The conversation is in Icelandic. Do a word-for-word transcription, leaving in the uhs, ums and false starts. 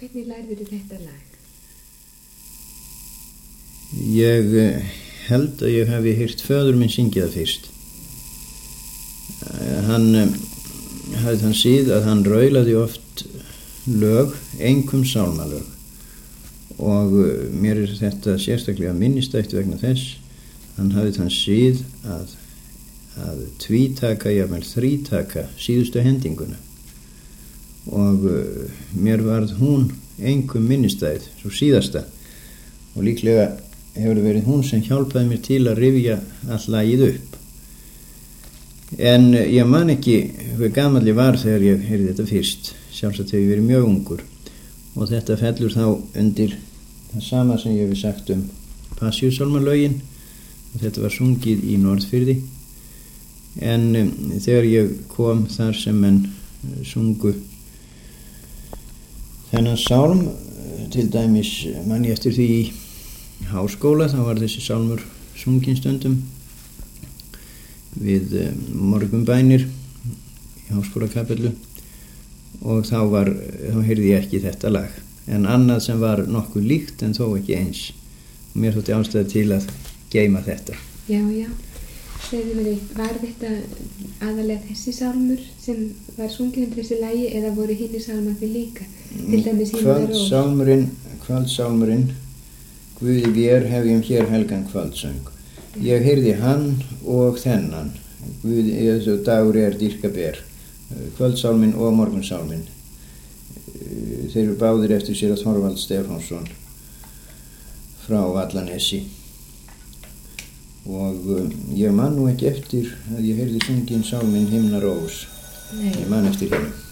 Hvernig lærðirðu þetta lag? Ég held að ég hafi heyrt föður minn syngja það fyrst. Hann hafði þann síð að hann raulaði oft lög, einkum sálmalög. Og mér er þetta sérstaklega minnistætt vegna þess. Hann hafði þann síð að, að tvítaka, jafnvel þrítaka síðustu hendinguna. Og mér varð hún einkum minnistætt, svo síðasta. Og líklega hefur verið hún sem hjálpaði mér til að rifja all lagið upp. En ég man ekki hver gamall ég var þegar ég heyrði þetta fyrst. Sjálfsagt hef ég verið mjög ungur. Og þetta fellur þá undir það sama sem ég hef sagt um Passíusálmalögin. Og þetta var sungið í Norðfirði. En um, þegar ég kom þar sem menn sungu þennan sálm, til dæmis man ég eftir því í háskóla, þá var þessi sálmur sunginn stundum við morgunbænir í háskólakapellu og þá var, þá heyrði ég ekki þetta lag, en annað sem var nokkuð líkt en þó ekki eins. Og mér þótti ástæða til að geyma þetta. Já, já. Segðu mér eitt, var þetta aðalega þessi sálmur sem var sunginn undir þessi lagi eða voru hinir sálmarnir líka? Til dæmis Himnar Rós. Kvöldsálmurinn, kvöldsálmurinn, Guði vér hefjum hér helgan kvöldsöng. Ég heyrði hann og þennan, Guði, eða dagur er dýrka ber, kvöldsálminn og morgunsálminn. Þeir eru báðir eftir sér að Þorvald Stefánsson frá Vallanesi. Og um, ég man nú ekki eftir að ég heyrði sunginn sálminn Himnar Rós. Nei. Ég man eftir hérna.